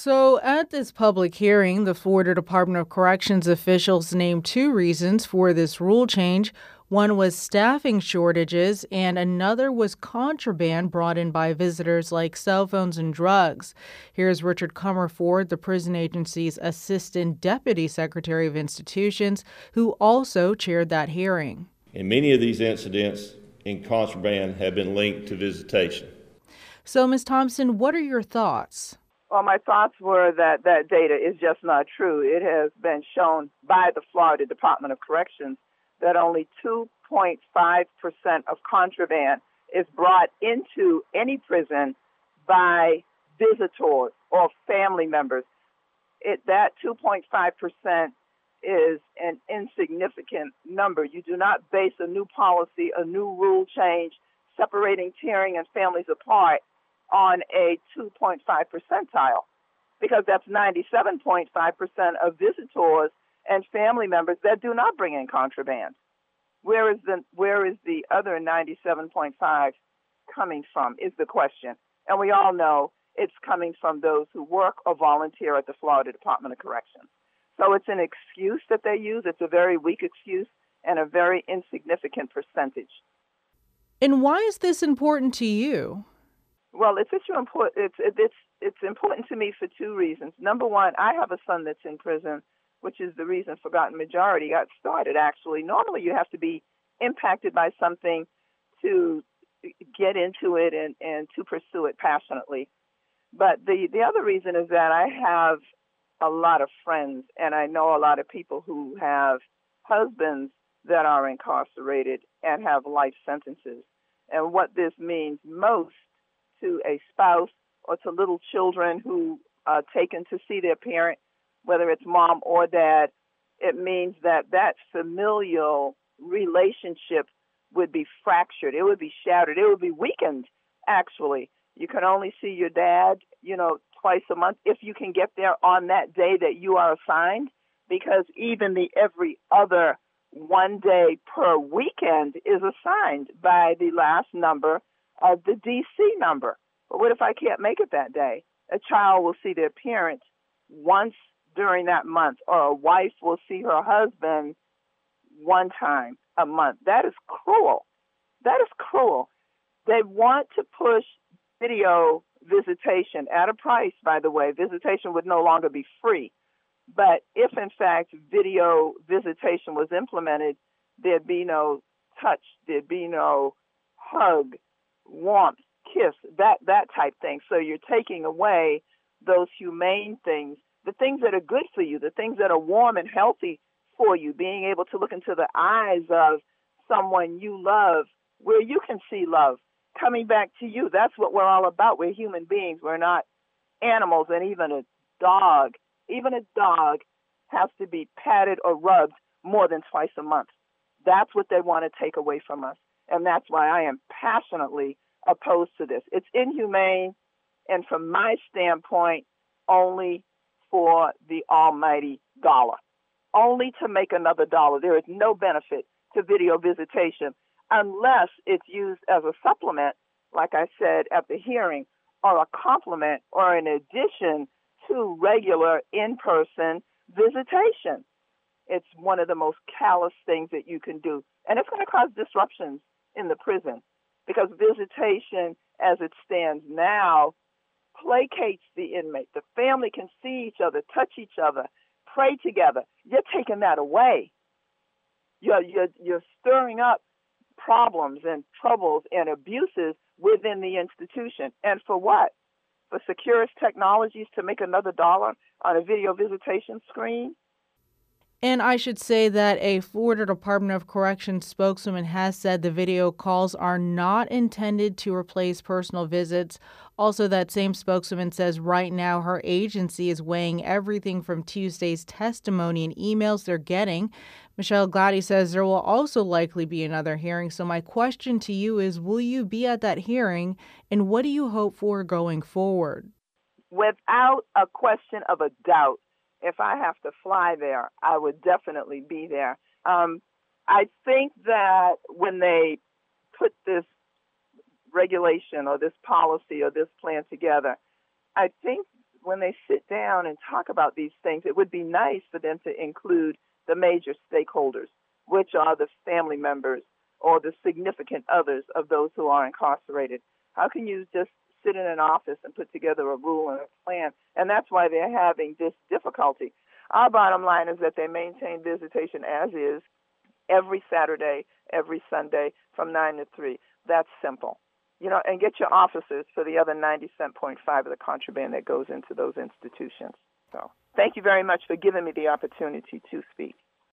So, at this public hearing, the Florida Department of Corrections officials named two reasons for this rule change. One was staffing shortages, and another was contraband brought in by visitors like cell phones and drugs. Here's Richard Comerford, the prison agency's Assistant Deputy Secretary of Institutions, who also chaired that hearing. And many of these incidents in contraband have been linked to visitation. So, Ms. Thompson, what are your thoughts? Well, my thoughts were that that data is just not true. It has been shown by the Florida Department of Corrections that only 2.5% of contraband is brought into any prison by visitors or family members. That 2.5% is an insignificant number. You do not base a new policy, a new rule change, separating tearing and families apart on a 2.5 percentile, because that's 97.5% of visitors and family members that do not bring in contraband. Where is the other 97.5 coming from is the question. And we all know it's coming from those who work or volunteer at the Florida Department of Corrections. So it's an excuse that they use. It's a very weak excuse and a very insignificant percentage. And why is this important to you? Well, it's important to me for two reasons. Number one, I have a son that's in prison, which is the reason Forgotten Majority got started, actually. Normally, you have to be impacted by something to get into it and to pursue it passionately. But the other reason is that I have a lot of friends, and I know a lot of people who have husbands that are incarcerated and have life sentences. And what this means most to a spouse or to little children who are taken to see their parent, whether it's mom or dad, it means that that familial relationship would be fractured. It would be shattered. It would be weakened, actually. You can only see your dad, twice a month if you can get there on that day that you are assigned, because even the every other one day per weekend is assigned by the last number of the DC number. But what if I can't make it that day? A child will see their parent once during that month, or a wife will see her husband one time a month. That is cruel. That is cruel. They want to push video visitation at a price, by the way. Visitation would no longer be free. But if, in fact, video visitation was implemented, there'd be no touch, there'd be no hug, warmth, kiss, that type thing. So you're taking away those humane things, the things that are good for you, the things that are warm and healthy for you, being able to look into the eyes of someone you love where you can see love coming back to you. That's what we're all about. We're human beings. We're not animals. And even a dog has to be patted or rubbed more than twice a month. That's what they want to take away from us. And that's why I am passionately opposed to this. It's inhumane, and from my standpoint, only for the almighty dollar. Only to make another dollar. There is no benefit to video visitation unless it's used as a supplement, like I said at the hearing, or a complement or an addition to regular in-person visitation. It's one of the most callous things that you can do. And it's going to cause disruptions in the prison, because visitation, as it stands now, placates the inmate. The family can see each other, touch each other, pray together. You're taking that away. You're stirring up problems and troubles and abuses within the institution. And for what? For Securus Technologies to make another dollar on a video visitation screen? And I should say that a Florida Department of Corrections spokeswoman has said the video calls are not intended to replace personal visits. Also, that same spokeswoman says right now her agency is weighing everything from Tuesday's testimony and emails they're getting. Michelle Glady says there will also likely be another hearing. So my question to you is, will you be at that hearing, and what do you hope for going forward? Without a question of a doubt, if I have to fly there, I would definitely be there. I think that when they put this regulation or this policy or this plan together, I think when they sit down and talk about these things, it would be nice for them to include the major stakeholders, which are the family members or the significant others of those who are incarcerated. How can you just sit in an office and put together a rule and a plan? And that's why they're having this difficulty. Our bottom line is that they maintain visitation as is every Saturday, every Sunday from 9 to 3. That's simple. And get your officers for the other 90.5 of the contraband that goes into those institutions. So thank you very much for giving me the opportunity to speak.